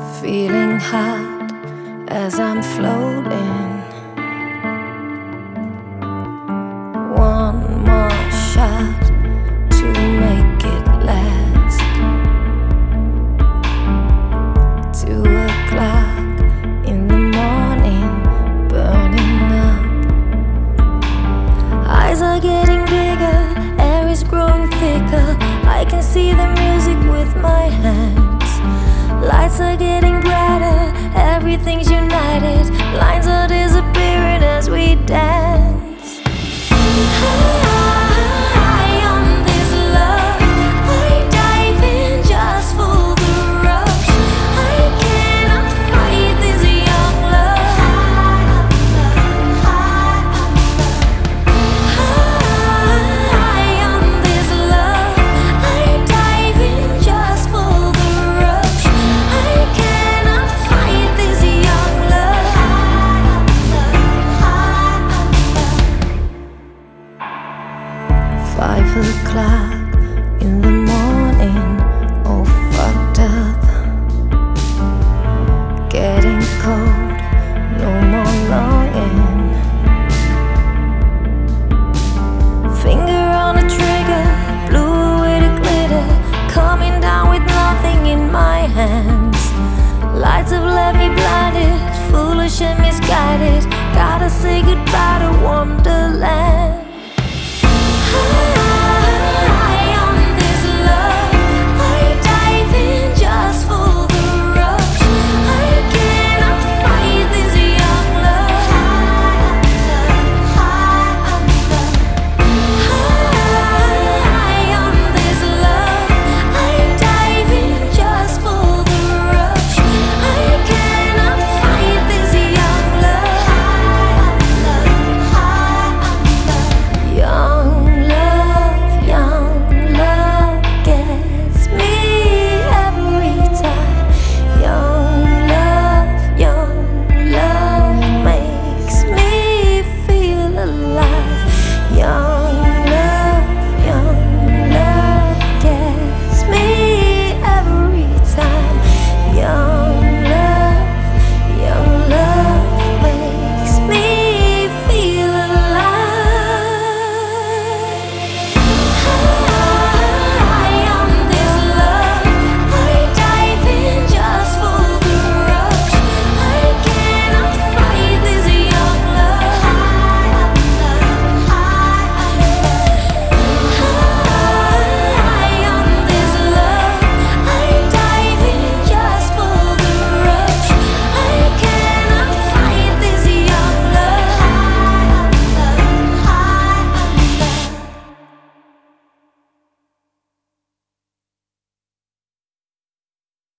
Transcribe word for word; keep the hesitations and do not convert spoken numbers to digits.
feeling hot as I'm floating. One more shot to make it last. Two o'clock in the morning, burning up. Eyes are getting bigger, air is growing thicker. I can see the music with my hands. Lights are getting brighter, everything's united. Lines are disappearing as we dance. High on this love, I dive in just for the rush. I cannot fight this young love. High on this love, I dive in just for the rush. I cannot fight this young love. Five o'clock in the morning, all fucked up. Getting cold, no more longing. Finger on the trigger, blew away the glitter. Coming down with nothing in my hands. Lights have left me blinded, foolish and misguided.